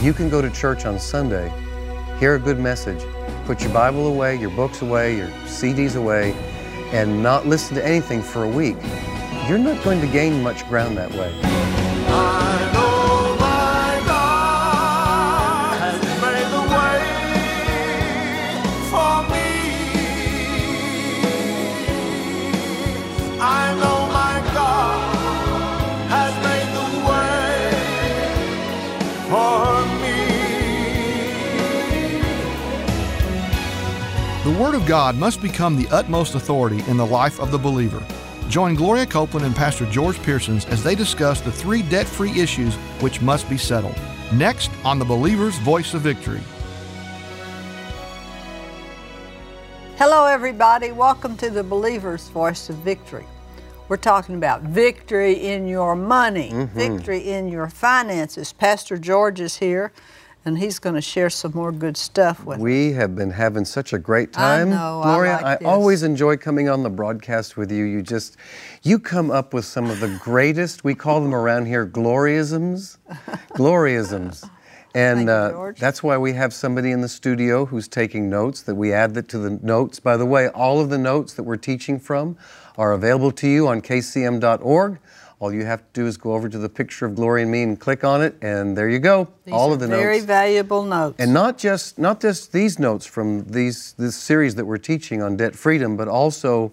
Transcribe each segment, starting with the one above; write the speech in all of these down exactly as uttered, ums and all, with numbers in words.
you can go to church on Sunday, hear a good message, put your Bible away, your books away, your C Ds away, and not listen to anything for a week, you're not going to gain much ground that way. I know my God has made the way for me. I know my God has made the way for me. The Word of God must become the utmost authority in the life of the believer. Join Gloria Copeland and Pastor George Pearsons as they discuss the three debt-free issues which must be settled. Next on The Believer's Voice of Victory. Hello, everybody. Welcome to The Believer's Voice of Victory. We're talking about victory in your money, mm-hmm. victory in your finances. Pastor George is here, and he's going to share some more good stuff with us. We have been having such a great time. I know, Gloria, I like I always enjoy coming on the broadcast with you. You just, you come up with some of the greatest, we call them around here, gloriisms. Gloriisms. And uh, that's why we have somebody in the studio who's taking notes, that we add that to the notes. By the way, all of the notes that we're teaching from are available to you on K C M dot org. All you have to do is go over to the picture of Gloria and me and click on it, and there you go. These all are of the very notes. valuable notes. And not just not just these notes from these this series that we're teaching on debt freedom, but also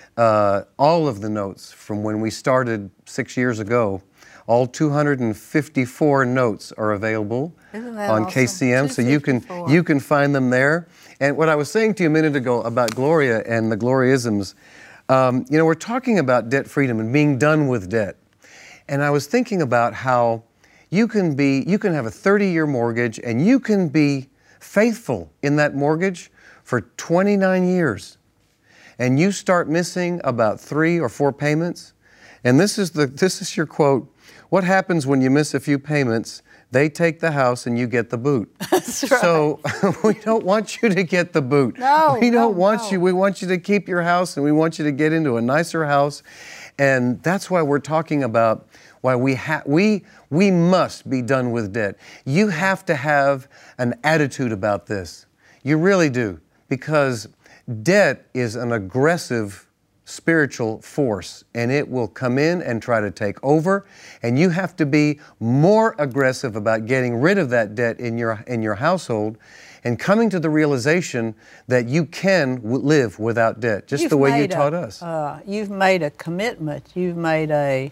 uh, all of the notes from when we started six years ago. All two hundred fifty-four notes are available Isn't that on awesome? K C M, so you can you can find them there. And what I was saying to you a minute ago about Gloria and the gloriisms. Um, you know, we're talking about debt freedom and being done with debt. And I was thinking about how you can be, you can have a thirty-year mortgage and you can be faithful in that mortgage for twenty-nine years. And you start missing about three or four payments. And this is the, this is your quote. What happens when you miss a few payments? They take the house and you get the boot. That's right. So we don't want you to get the boot. No, we don't no, want no. you. We want you to keep your house, and we want you to get into a nicer house. And that's why we're talking about why we ha- we we must be done with debt. You have to have an attitude about this. You really do, because debt is an aggressive spiritual force, and it will come in and try to take over, and you have to be more aggressive about getting rid of that debt in your in your household and coming to the realization that you can w- live without debt, just You've the way you made taught a, us. Uh, you've made a commitment. You've made a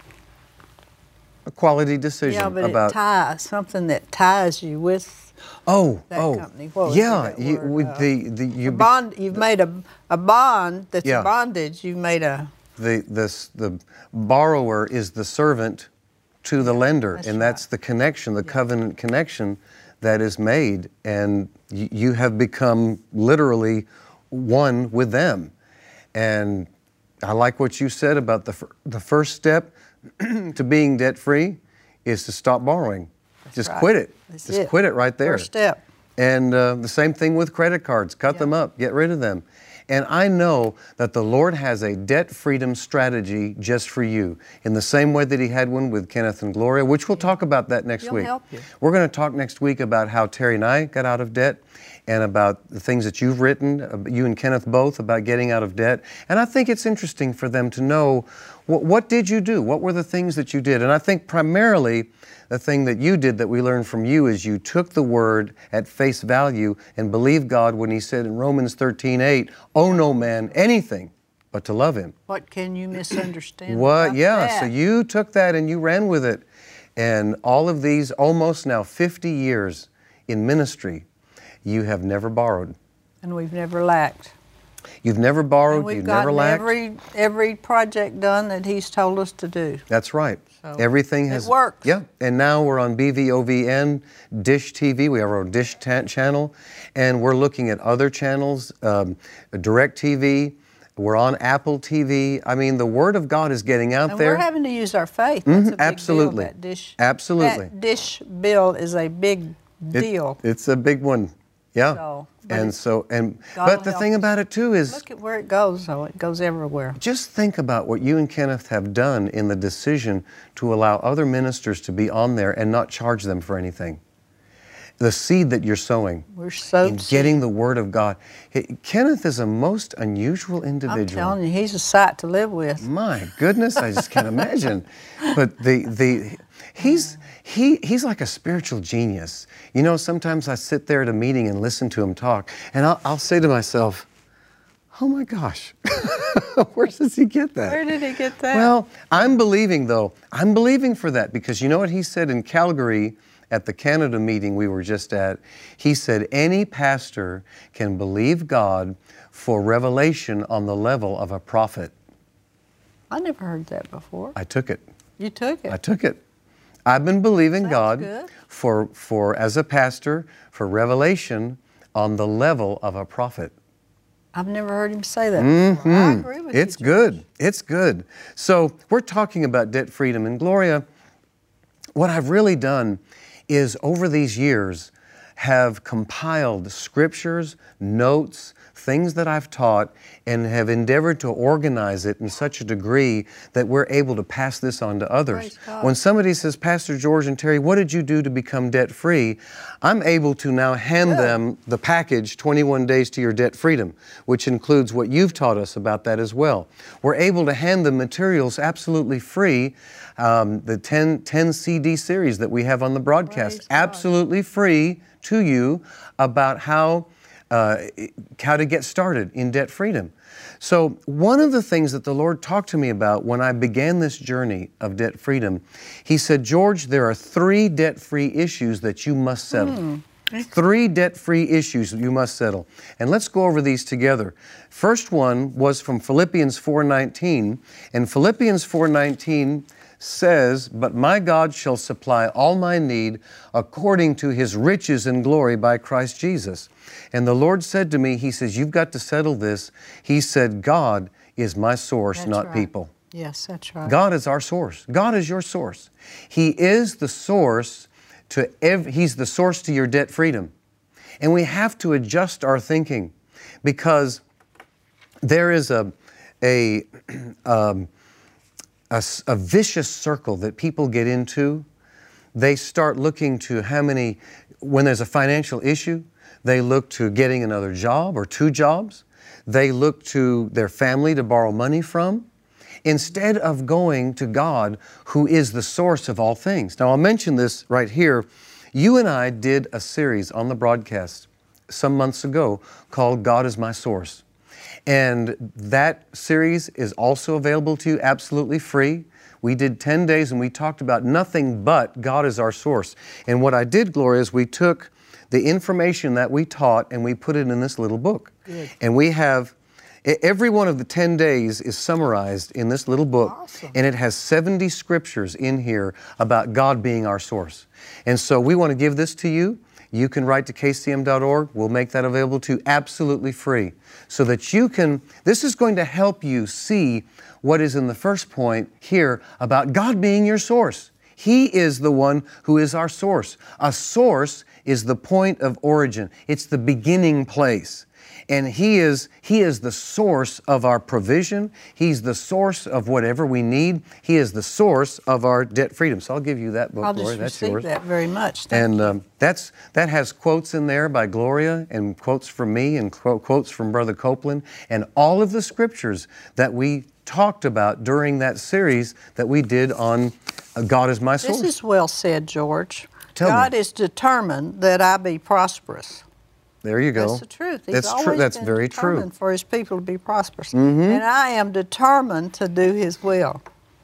A quality decision yeah, but about it ties something that ties you with oh that oh company. What was yeah that you, word? with Uh, the the you a bond. You've made a a bond that's Yeah. a bondage. You've made a the this the borrower is the servant to the lender, that's and right. that's the connection, the covenant connection that is made, and y- you have become literally one with them. And I like what you said about the fir- the first step to being debt free is to stop borrowing. That's Just right. quit it. That's Just it. quit it right there. First step. And uh, the same thing with credit cards. Cut Yeah. them up. Get rid of them. And I know that the Lord has a debt freedom strategy just for you, in the same way that He had one with Kenneth and Gloria, which we'll talk about that next He'll week. help you. We're going to talk next week about how Terry and I got out of debt, and about the things that you've written, uh, you and Kenneth both, about getting out of debt. And I think it's interesting for them to know, what, what did you do? What were the things that you did? And I think primarily the thing that you did that we learned from you is you took the Word at face value and believed God when He said in Romans thirteen eight, owe no man anything but to love Him. What can you misunderstand? What? about Yeah, that? so you took that and you ran with it. And all of these, almost now fifty years in ministry, you have never borrowed. And we've never lacked. You've never And borrowed, we've you've never gotten lacked. every every project done that He's told us to do. That's right. So Everything it has works. Yeah, and now we're on B V O V N, Dish T V. We have our Dish ta- channel, and we're looking at other channels, um, Direct T V. We're on Apple T V. I mean, the Word of God is getting out And there. we're having to use our faith. That's a big absolutely. Deal, that dish, Absolutely. That dish bill is a big It- deal. it's a big one. Yeah. So, but and it's- so and God but will the help thing us. about it too is, Look at where it goes, though. It goes everywhere. just think about what you and Kenneth have done in the decision to allow other ministers to be on there and not charge them for anything. the seed that you're sowing. We're so in getting the Word of God. He- Kenneth is a most unusual I'm individual. telling you, he's a sight to live with. My goodness, I just can't imagine. But the the he's he he's like a spiritual genius. You know, sometimes I sit there at a meeting and listen to him talk, and I'll, I'll say to myself, "Oh my gosh, where does he get that?" Where did he get that? Well, I'm believing though. I'm believing for that because you know what he said in Calgary at the Canada meeting we were just at? He said any pastor can believe God for revelation on the level of a prophet. I never heard that before. I took it. You took it. I took it. I've been believing Sounds God good. for for as a pastor for revelation on the level of a prophet. I've never heard him say that before. I agree with It's you. George. good. It's good. So we're talking about debt freedom. And Gloria, what I've really done is over these years have compiled scriptures, notes, things that I've taught, and have endeavored to organize it in such a degree that we're able to pass this on to others. Praise God. When somebody says, Pastor George and Terry, what did you do to become debt-free? I'm able to now hand Good. them the package, twenty-one days to your debt freedom, which includes what you've taught us about that as well. We're able to hand them materials absolutely free, um, the ten, ten C D series that we have on the broadcast, Praise God. absolutely free to you about how Uh, how to get started in debt freedom. So one of the things that the Lord talked to me about when I began this journey of debt freedom, He said, George, there are three debt-free issues that you must settle. Hmm. Three debt-free issues that you must settle. And let's go over these together. First one was from Philippians four nineteen. And Philippians four nineteen says, but my God shall supply all my need according to His riches and glory by Christ Jesus. And the Lord said to me, He says, you've got to settle this. He said, God is my source, That's not right. people. Yes, that's right. God is our source. God is your source. He is the source to ev- He's the source to your debt freedom. And we have to adjust our thinking because there is a a um, a, s- a vicious circle that people get into. They start looking to how many, when there's a financial issue, they look to getting another job or two jobs. They look to their family to borrow money from, instead of going to God, who is the source of all things. Now, I'll mention this right here. You and I did a series on the broadcast some months ago called God is My Source. And that series is also available to you absolutely free. We did ten days and we talked about nothing but God is our source. And what I did, Gloria, is we took the information that we taught and we put it in this little book. Good. And we have, e- every one of the ten days is summarized in this little book. Awesome. And it has seventy scriptures in here about God being our source. And so we want to give this to you. You can write to K C M dot org. We'll make that available to you absolutely free so that you can, this is going to help you see what is in the first point here about God being your source. He is the one who is our source. A source is the point of origin. It's the beginning place. And He is, He is the source of our provision. He's the source of whatever we need. He is the source of our debt freedom. So I'll give you that book, I'll Gloria. just That's receive yours. that very much. Thank And you. um, that's that has quotes in there by Gloria and quotes from me and quote, quotes from Brother Copeland and all of the scriptures that we talked about during that series that we did on uh, God is My Source. This is well said, George. Tell me. God is determined that I be prosperous. There you go. That's the truth. He's That's true. always That's been very true. Mm-hmm. determined for His people to be prosperous. And I am determined to do His will.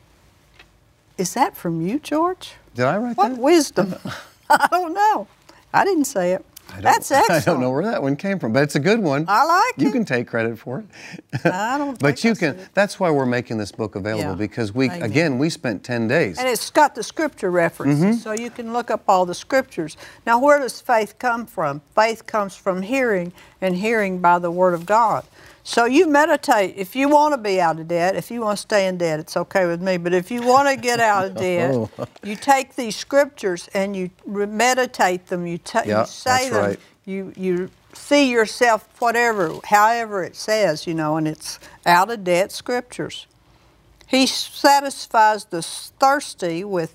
Is that from you, George? Did I write What that? wisdom? I don't know. I didn't say it. I don't- That's excellent. I don't know where that one came from, but it's a good one. I like You it. can take credit for it. I don't But think you I can. said it. That's why we're making this book available Yeah. because we, Amen. again, we spent ten days. And it's got the scripture references, Mm-hmm. so you can look up all the scriptures. Now, where does faith come from? Faith comes from hearing, and hearing by the Word of God. So you meditate. If you want to be out of debt, if you want to stay in debt, it's okay with me. But if you want to get out of debt, Oh. you take these scriptures and you re- meditate them. You, ta- Yeah, you say that's them. right. You you see yourself, whatever, however it says, you know, and it's out of debt scriptures. He satisfies the thirsty with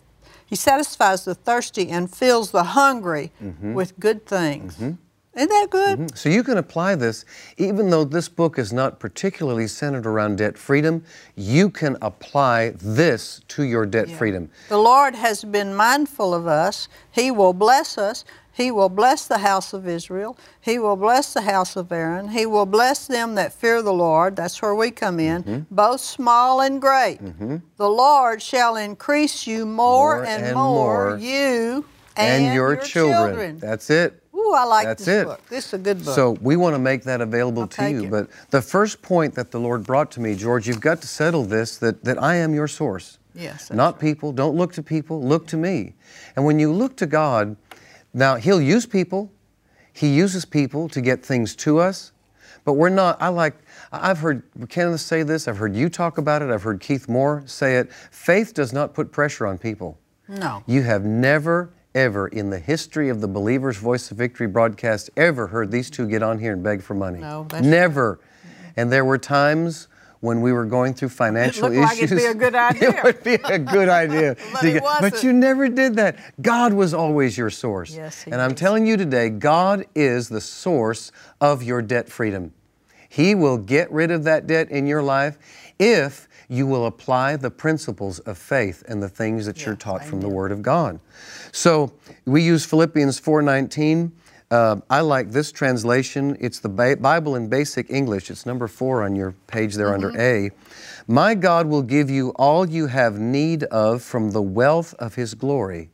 He satisfies the thirsty and fills the hungry Mm-hmm. with good things. Isn't that good? So you can apply this, even though this book is not particularly centered around debt freedom, you can apply this to your debt freedom. The Lord has been mindful of us. He will bless us. He will bless the house of Israel. He will bless the house of Aaron. He will bless them that fear the Lord. That's where we come in, Mm-hmm. both small and great. The Lord shall increase you more, More and, and more, more, you and, And your, children. children. That's it. Ooh, I like That's this it. book. This is a good book. So we want to make that available I'll to take you. it. But the first point that the Lord brought to me, George, you've got to settle this, that, that I am your source. Yes, that's Not right. people. Don't look to people. Look to me. And when you look to God, now He'll use people. He uses people to get things to us. But we're not, I like, I've heard Kenneth say this. I've heard you talk about it. I've heard Keith Moore say it. Faith does not put pressure on people. No. You have never, ever in the history of the Believer's Voice of Victory broadcast ever heard these two get on here and beg for money. No, that's never. And there were times when we were going through financial looked like issues. it'd be a good idea. It would be a good idea. But to it get- but wasn't. you never did that. God was always your source. Yes, He and I'm is. telling you today, God is the source of your debt freedom. He will get rid of that debt in your life if you will apply the principles of faith and the things that you're Yes, taught from the amen. Word of God. So we use Philippians four nineteen. Uh, I like this translation. It's the Bi- Bible in Basic English. It's number four on your page there under A. My God will give you all you have need of from the wealth of His glory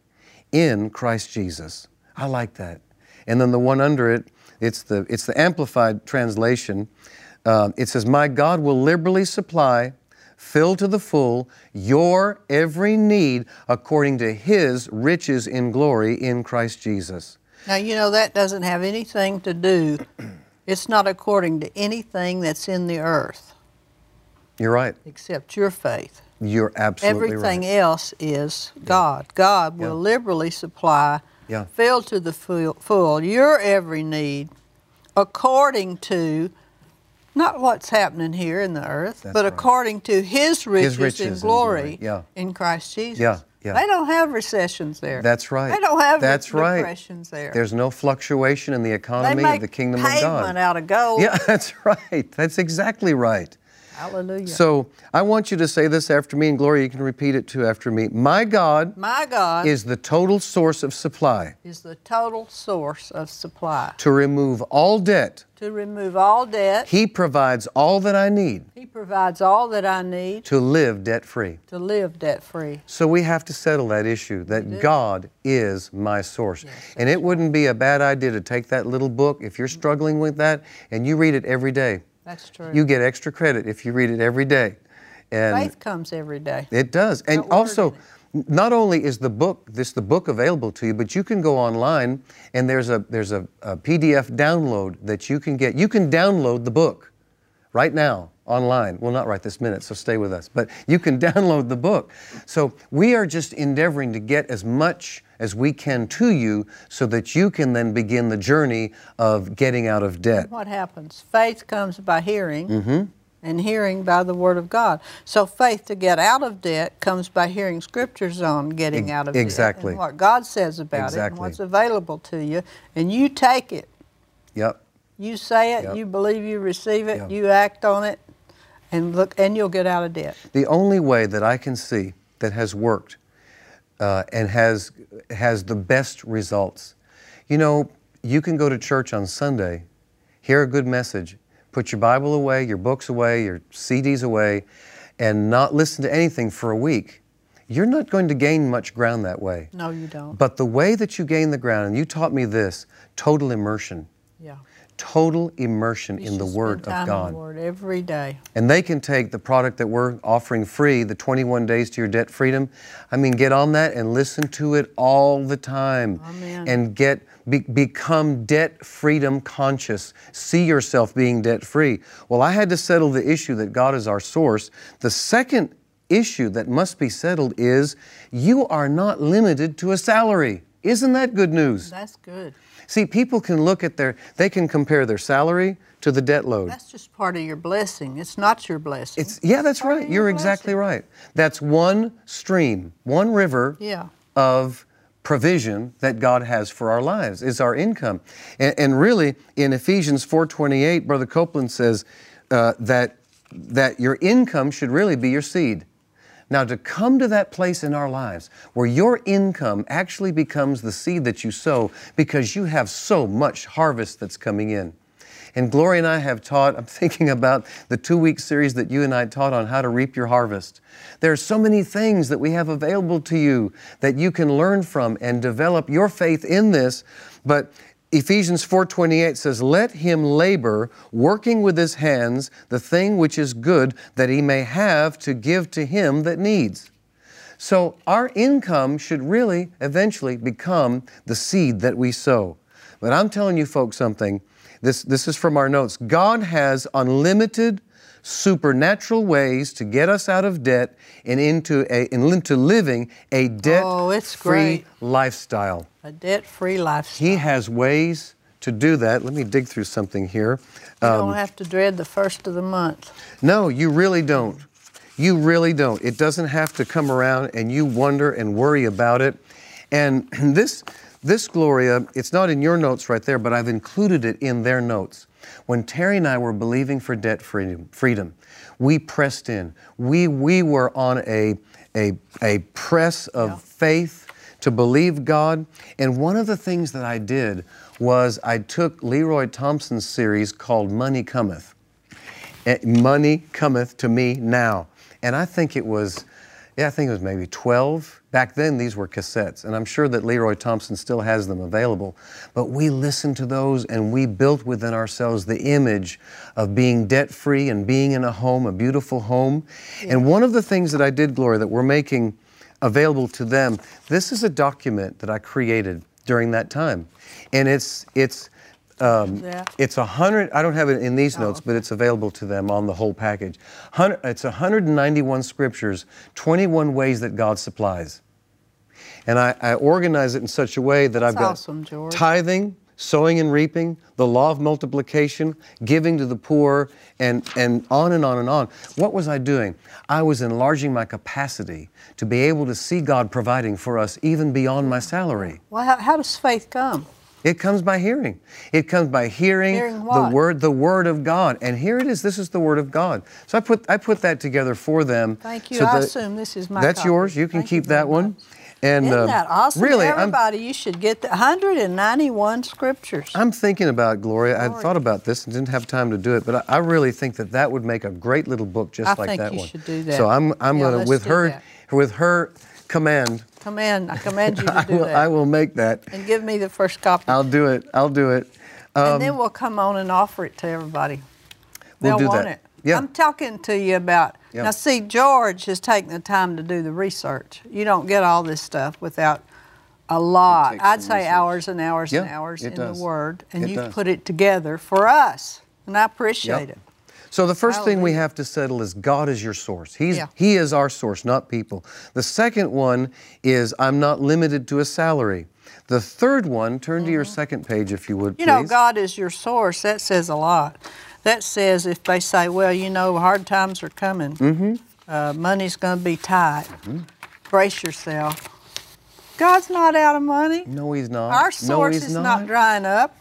in Christ Jesus. I like that. And then the one under it, it's the, it's the Amplified translation. Uh, it says, my God will liberally supply, fill to the full, your every need according to His riches in glory in Christ Jesus. Now, you know, that doesn't have anything to do, it's not according to anything that's in the earth You're right. except your faith. You're absolutely Everything right. else is God. God will Yeah. liberally supply, Yeah. fill to the full, full your every need according to not what's happening here in the earth, That's but right. according to His riches, riches in in glory, glory. Yeah. in Christ Jesus. Yeah, yeah. They don't have recessions there. That's right. They don't have That's right. depressions there. There's no fluctuation in the they economy make of the kingdom of pavement God. out of gold. Yeah, that's right. That's exactly right. Hallelujah. So I want you to say this after me, and Gloria, you can repeat it too after me. My God My God is the total source of supply is the total source of supply. to remove all debt. To remove all debt, He provides all that I need He provides all that I need to live debt-free. to live debt-free. So we have to settle that issue, that God is my source. And it wouldn't be a bad idea to take that little book, if you're struggling with that, and you read it every day. That's true. You get extra credit if you read it every day. And Faith comes every day. it does. And That word also, in not only is the book, this the book available to you, but you can go online and there's a there's a, a P D F download that you can get. You can download the book right now online. Well, not right this minute, so stay with us. But you can download the book. So we are just endeavoring to get as much as we can to you so that you can then begin the journey of getting out of debt. What happens? Faith comes by hearing, Mm-hmm. and hearing by the Word of God. So faith to get out of debt comes by hearing Scriptures on getting Ex- out of exactly. debt and what God says about it and Exactly. what's available to you, and you take it. Yep. You say it, Yep. you believe, you receive it, Yep. you act on it, and look, and you'll get out of debt. The only way that I can see that has worked uh, and has has the best results. You know, you can go to church on Sunday, hear a good message, put your Bible away, your books away, your C Ds away, and not listen to anything for a week. You're not going to gain much ground that way. No, you don't. But the way that you gain the ground, and you taught me this, total immersion. Yeah. Total immersion You in the should Word spend time of God. in the Word every day. And they can take the product that we're offering free, the twenty-one days to your debt freedom. I mean, get on that and listen to it all the time. Amen. And get be, become debt freedom conscious. See yourself being debt free. Well, I had to settle the issue that God is our source. The second issue that must be settled is you are not limited to a salary. Isn't that good news? That's good. See, people can look at their, they can compare their salary to the debt load. That's just part of your blessing. It's not your blessing. It's, yeah, that's Part of right. your You're exactly blessing. right. That's one stream, one river Yeah. of provision that God has for our lives, is our income. And, and really, in Ephesians four twenty-eight, Brother Copeland says uh, that, that your income should really be your seed. Now, to come to that place in our lives where your income actually becomes the seed that you sow because you have so much harvest that's coming in. And Gloria and I have taught, I'm thinking about the two-week series that you and I taught on how to reap your harvest. There are so many things that we have available to you that you can learn from and develop your faith in this. But Ephesians four twenty-eight says, let him labor, working with his hands, the thing which is good, that he may have to give to him that needs. So our income should really eventually become the seed that we sow. But I'm telling you folks something. This, this is from our notes. God has unlimited supernatural ways to get us out of debt and into, a, and into living a debt-free oh, lifestyle. A debt-free lifestyle. He has ways to do that. Let me dig through something here. You Um, don't have to dread the first of the month. no, you really don't. You really don't. It doesn't have to come around and you wonder and worry about it. And this... This, Gloria, it's not in your notes right there, but I've included it in their notes. When Terry and I were believing for debt freedom, freedom we pressed in. We, we were on a, a, a press of yeah. faith to believe God. And one of the things that I did was I took Leroy Thompson's series called Money Cometh. Money Cometh to Me Now. And I think it was, yeah, I think it was maybe twelve. Back then, these were cassettes, and I'm sure that Leroy Thompson still has them available. But we listened to those, and we built within ourselves the image of being debt-free and being in a home, a beautiful home. Yeah. And one of the things that I did, Gloria, that we're making available to them, this is a document that I created during that time. And it's, it's, Um, yeah. It's a hundred, I don't have it in these oh, notes, okay. but it's available to them on the whole package. Hundred, it's one hundred ninety-one scriptures, twenty-one ways that God supplies. And I, I organize it in such a way that That's I've got awesome, George. tithing, sowing and reaping, the law of multiplication, giving to the poor, and, and on and on and on. What was I doing? I was enlarging my capacity to be able to see God providing for us even beyond my salary. Well, how, how does faith come? It comes by hearing. It comes by hearing, Hearing the what? word, the word of God. And here it is. This is the word of God. So I put I put that together for them. Thank you. So I that- assume this is my That's copy. yours. You can Thank keep you very that one. much. And Isn't uh, that awesome? really, Everybody, you should get the one hundred ninety-one scriptures. I'm I'm thinking about, Gloria. I Lord. thought about this and didn't have time to do it, but I, I really think that that would make a great little book just I like think that you one. should do that. So I'm I'm Yeah, gonna let's with do her that. with her command. Command, I command you to I do will, that. I will make that. And give me the first copy. I'll do it. I'll do it. Um, and then we'll come on and offer it to everybody. We'll They'll do want that. it. Yeah. I'm talking to you about, Yeah. now see, George has taken the time to do the research. You don't get all this stuff without a lot, takes I'd some say research. hours and hours and Yeah, hours it in does. the Word. And It you've does. put it together for us. And I appreciate Yep. it. So the first thing we Hallelujah. have to settle is God is your source. He's, Yeah. He is our source, not people. The second one is I'm not limited to a salary. The third one, turn to your second page if you would, You please. know, God is your source. That says a lot. That says if they say, well, you know, hard times are coming, Mm-hmm. uh, money's going to be tight, brace yourself. God's not out of money. No, He's not. Our no, source he's is not. drying up.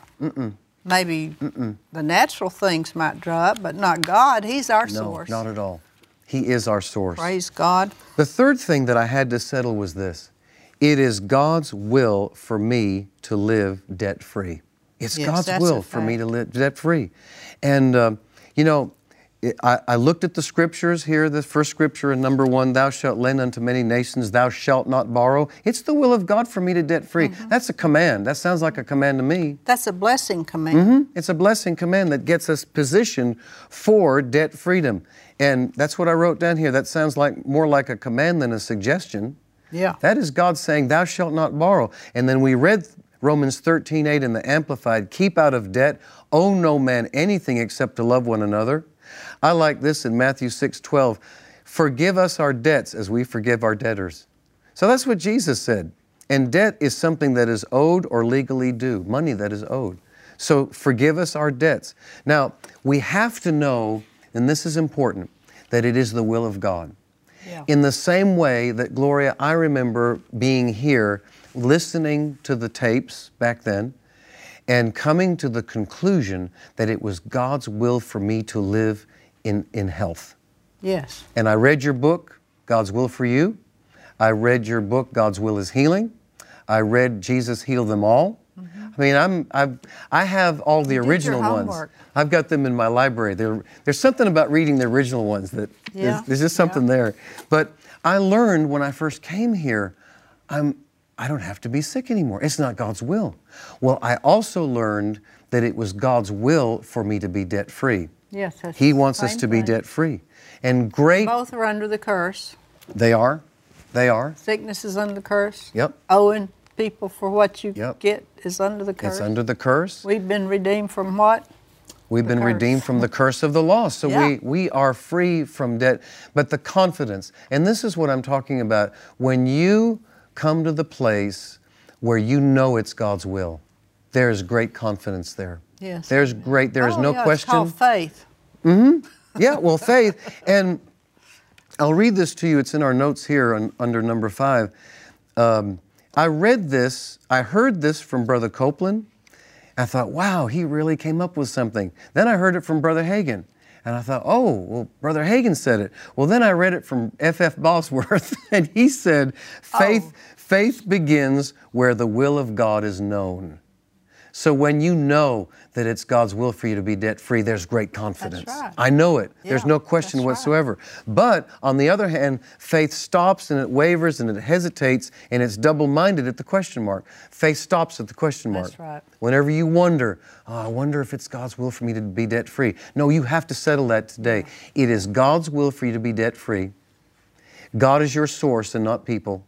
Maybe the natural things might dry up, but not God. He's our No, source. not at all. He is our source. Praise God. The third thing that I had to settle was this. It is God's will for me to live debt-free. It's Yes, God's that's will a for me fact. to live debt-free. And, uh, you know, it, I, I looked at the scriptures here, the first scripture in number one, thou shalt lend unto many nations, thou shalt not borrow. It's the will of God for me to debt-free. Mm-hmm. That's a command. That sounds like a command to me. That's a blessing command. Mhm. It's a blessing command that gets us positioned for debt freedom. And that's what I wrote down here. That sounds like more like a command than a suggestion. Yeah. That is God saying, thou shalt not borrow. And then we read Romans thirteen eight in the Amplified, keep out of debt, owe no man anything except to love one another. I like this in Matthew six twelve, forgive us our debts as we forgive our debtors. So that's what Jesus said. And debt is something that is owed or legally due, money that is owed. So forgive us our debts. Now, we have to know, and this is important, that it is the will of God. Yeah. In the same way that, Gloria, I remember being here, listening to the tapes back then, and coming to the conclusion that it was God's will for me to live in, in health. Yes. And I read your book, God's Will for You. I read your book, God's Will is Healing. I read Jesus Heal Them All. Mm-hmm. I mean, I'm, I've, I have all the You did original your ones. homework. I've got them in my library. They're, there's something about reading the original ones that Yeah. there's, there's just something Yeah. there. But I learned when I first came here, I'm, I don't have to be sick anymore. It's not God's will. Well, I also learned that it was God's will for me to be debt-free. Yes, that's He the wants us same to be thing. debt-free. And great, Both are under the curse. they are, they are. Sickness is under the curse. Yep. Owing people for what you Yep. get is under the curse. It's under the curse. We've been redeemed from what? We've the been curse. redeemed from the curse of the law. So Yeah. we, we are free from debt. But the confidence, and this is what I'm talking about, when you come to the place where you know it's God's will, there's great confidence there. Yes. There's great, there is Oh, no yeah, question. It's called faith. Yeah, well, faith. And I'll read this to you. It's in our notes here on, under number five. Um, I read this, I heard this from Brother Copeland. I thought, wow, he really came up with something. Then I heard it from Brother Hagin. And I thought, oh, well, Brother Hagin said it. Well, then I read it from F F Bosworth, and he said, faith, Oh. faith begins where the will of God is known. So when you know that it's God's will for you to be debt-free, there's great confidence. right. I know it. There's Yeah, no question that's right. whatsoever. But on the other hand, faith stops and it wavers and it hesitates and it's double-minded at the question mark. Faith stops at the question mark. That's right. Whenever you wonder, oh, I wonder if it's God's will for me to be debt-free. No, you have to settle that today. It is God's will for you to be debt-free. God is your source and not people.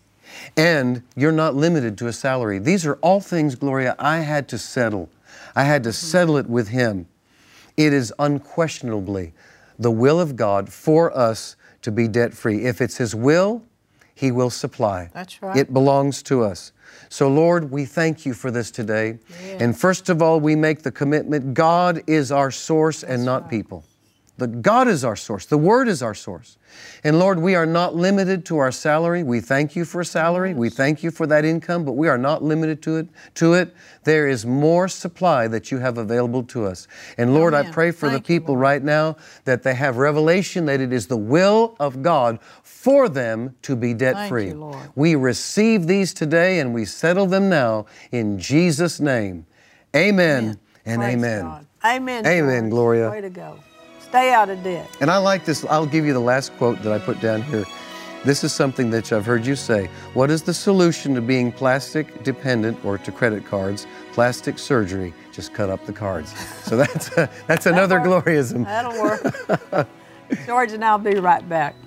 And you're not limited to a salary. These are all things, Gloria, I had to settle. I had to settle it with Him. It is unquestionably the will of God for us to be debt-free. If it's His will, He will supply. That's right. It belongs to us. So, Lord, we thank You for this today. Yes. And first of all, we make the commitment, God is our source and not right. people. The God is our source. The Word is our source. And Lord, we are not limited to our salary. We thank You for a salary. We thank You for that income, but we are not limited to it. To it, there is more supply that You have available to us. And Lord, I Amen. pray for Thank the you, people Lord. right now that they have revelation that it is the will of God for them to be debt-free. you, Lord. We receive these today and we settle them now in Jesus' name. Amen and Praise amen. God. Amen. Amen, George. Gloria. Way to go. Stay out of debt. And I like this. I'll give you the last quote that I put down here. This is something that I've heard you say. What is the solution to being plastic dependent or to credit cards? Plastic surgery. Just cut up the cards. So that's a, that's another work. Gloriaism. That'll work. George and I'll be right back.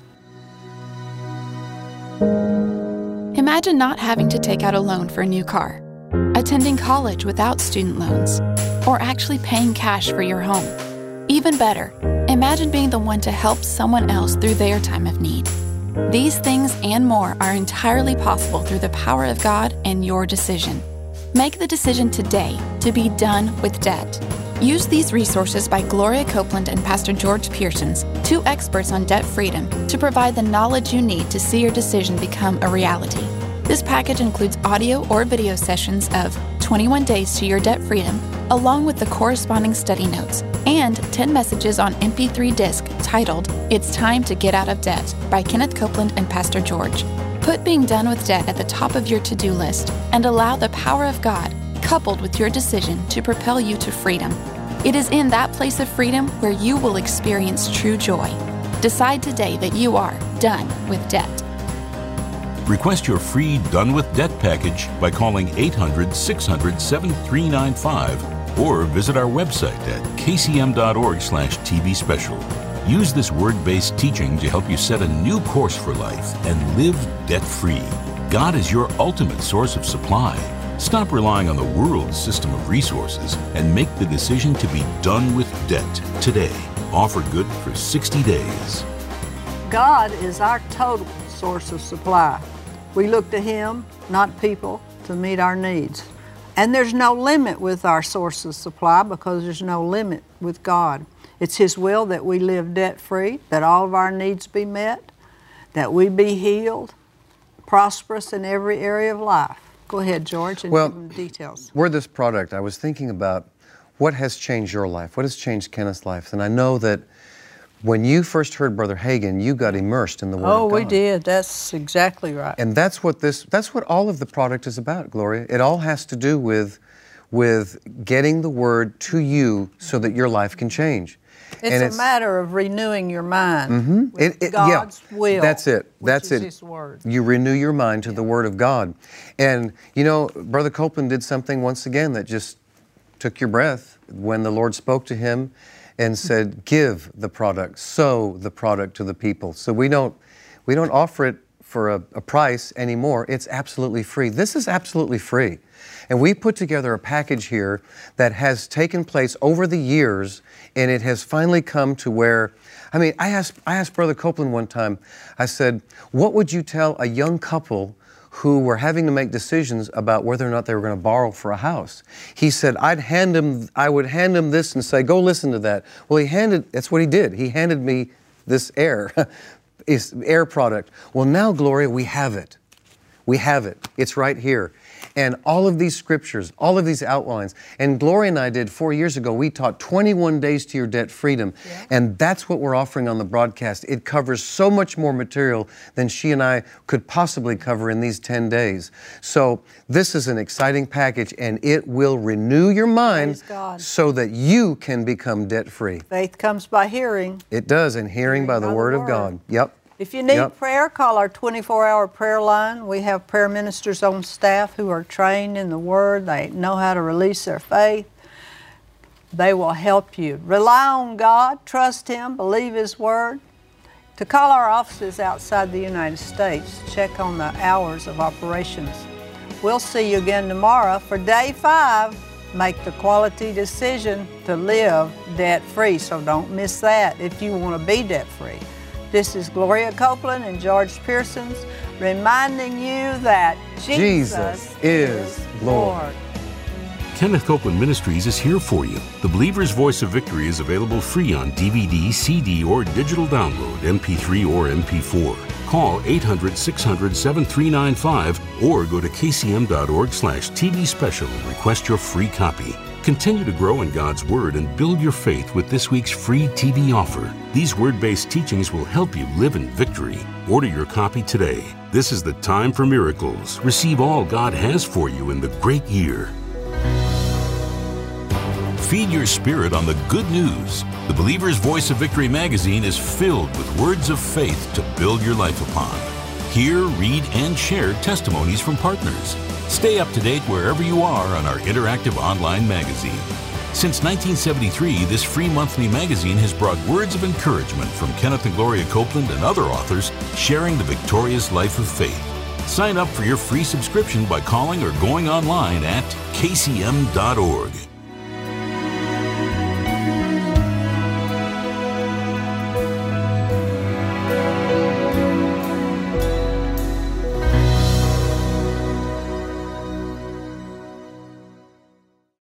Imagine not having to take out a loan for a new car, attending college without student loans, or actually paying cash for your home. Even better, imagine being the one to help someone else through their time of need. These things and more are entirely possible through the power of God and your decision. Make the decision today to be done with debt. Use these resources by Gloria Copeland and Pastor George Pearsons, two experts on debt freedom, to provide the knowledge you need to see your decision become a reality. This package includes audio or video sessions of twenty-one Days to Your Debt Freedom, along with the corresponding study notes, and ten messages on M P three disc titled It's Time to Get Out of Debt by Kenneth Copeland and Pastor George. Put being done with debt at the top of your to-do list and allow the power of God, coupled with your decision, to propel you to freedom. It is in that place of freedom where you will experience true joy. Decide today that you are done with debt. Request your free Done with Debt package by calling eight hundred, six hundred, seven three nine five or visit our website at k c m dot org slash t v special. Use this word-based teaching to help you set a new course for life and live debt-free. God is your ultimate source of supply. Stop relying on the world's system of resources and make the decision to be done with debt today. Offer good for sixty days. God is our total source of supply. We look to Him, not people, to meet our needs. And there's no limit with our source of supply because there's no limit with God. It's His will that we live debt-free, that all of our needs be met, that we be healed, prosperous in every area of life. Go ahead, George, and Well, give them details. We're this product. I was thinking about what has changed your life, what has changed Kenneth's life, and I know that when you first heard Brother Hagin, you got immersed in the Word Oh, of God. we did. That's exactly right. And that's what this, that's what all of the product is about, Gloria. It all has to do with, with getting the Word to you so that your life can change. It's And a matter of renewing your mind Mhm. with It- it- yeah, God's will. That's it. which That's is it. His Word. You renew your mind to the Word of God. And, you know, Brother Copeland did something once again that just took your breath when the Lord spoke to him and said, give the product, sow the product to the people. So we don't, we don't offer it for a, a price anymore. It's absolutely free. This is absolutely free. And we put together a package here that has taken place over the years, and it has finally come to where, I mean, I asked, I asked Brother Copeland one time, I said, what would you tell a young couple who were having to make decisions about whether or not they were going to borrow for a house? He said, I'd hand him, I would hand him this and say, go listen to that. Well, he handed, that's what he did. He handed me this air, is air product. Well, now, Gloria, we have it. We have it. It's right here. And all of these scriptures, all of these outlines, and Gloria and I did four years ago, we taught twenty-one days to your debt freedom. Yeah. And that's what we're offering on the broadcast. It covers so much more material than she and I could possibly cover in these ten days. So this is an exciting package, and it will renew your mind so that you can become debt free. Faith comes by hearing. It does, and hearing, hearing by the by Word the of word. God. Yep. If you need yep. prayer, call our twenty-four hour prayer line. We have prayer ministers on staff who are trained in the Word. They know how to release their faith. They will help you. Rely on God, trust Him, believe His Word. To call our offices outside the United States, check on the hours of operations. We'll see you again tomorrow for day five. Make the quality decision to live debt-free, so don't miss that if you want to be debt-free. This is Gloria Copeland and George Pearsons reminding you that Jesus, Jesus is Lord. Lord. Kenneth Copeland Ministries is here for you. The Believer's Voice of Victory is available free on D V D, C D, or digital download, M P three or M P four. Call eight hundred, six hundred, seven three nine five or go to k c m dot org slash T V special and request your free copy. Continue to grow in God's Word and build your faith with this week's free T V offer. These Word-based teachings will help you live in victory. Order your copy today. This is the time for miracles. Receive all God has for you in the great year. Feed your spirit on the good news. The Believer's Voice of Victory magazine is filled with words of faith to build your life upon. Hear, read, and share testimonies from partners. Stay up to date wherever you are on our interactive online magazine. Since nineteen seventy-three, this free monthly magazine has brought words of encouragement from Kenneth and Gloria Copeland and other authors sharing the victorious life of faith. Sign up for your free subscription by calling or going online at k c m dot org.